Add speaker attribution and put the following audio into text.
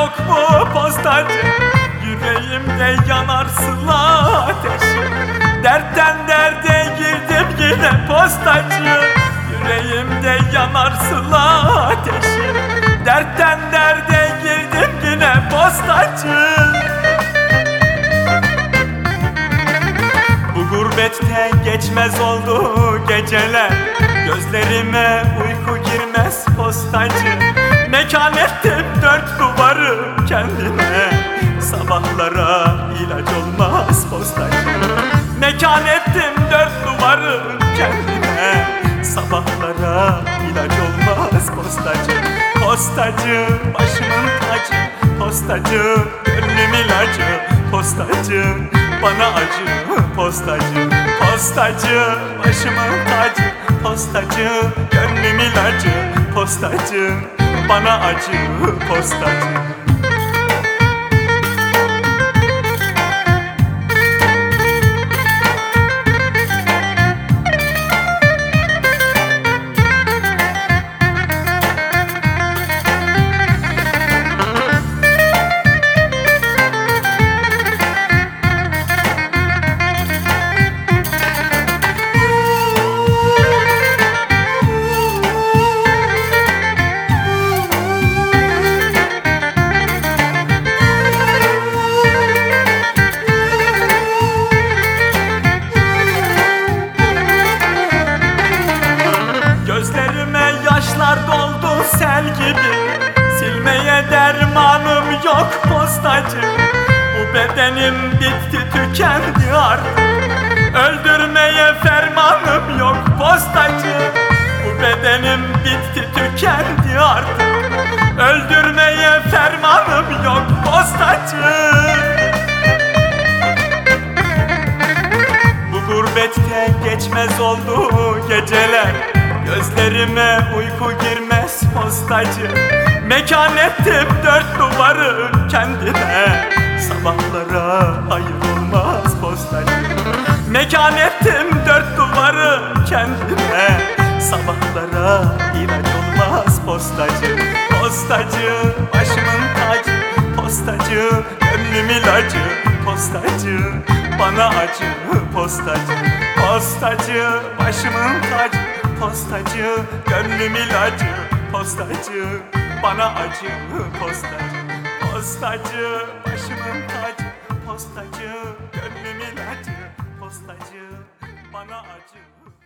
Speaker 1: yok mu postacı? Yüreğimde yanar sıla ateşi. Dertten derde girdim yine postacı. Yüreğimde yanar sıla ateşi. Dertten derde girdim yine postacı. Bu gurbette geçmez oldu geceler. Gözlerime uyku girmez postacı. Mekan ettim dört duvarı kendime. Sabahlara ilaç olmaz postacı. Mekan ettim dört duvarı kendime. Sabahlara ilaç olmaz postacı. Postacı başımın tacı. Postacı gönlüm ilacı. Postacı bana acı. Postacı, postacı başımın tacı. Postacı gönlüm ilacı. Postacı bana acı. Postacı. Gözlerime yaşlar doldu sel gibi. Silmeye dermanım yok postacı. Bu bedenim bitti tükendi artık. Öldürmeye fermanım yok postacı. Bu bedenim bitti tükendi artık. Öldürmeye fermanım yok postacı. Bu gurbette geçmez oldu geceler. Gözlerime uyku girmez postacı. Mekan ettim dört duvarı kendime. Sabahlara hayır olmaz postacı. Mekan ettim dört duvarı kendime. Sabahlara ilaç olmaz postacı. Postacı başımın tacı. Postacı gönlüm ilacı. Postacı bana acı. Postacı, postacı başımın tacı. Postacı gönlüm ilacı. Postacı bana acı. Postacı, postacı başımın tacı. Postacı gönlüm ilacı. Postacı bana acı.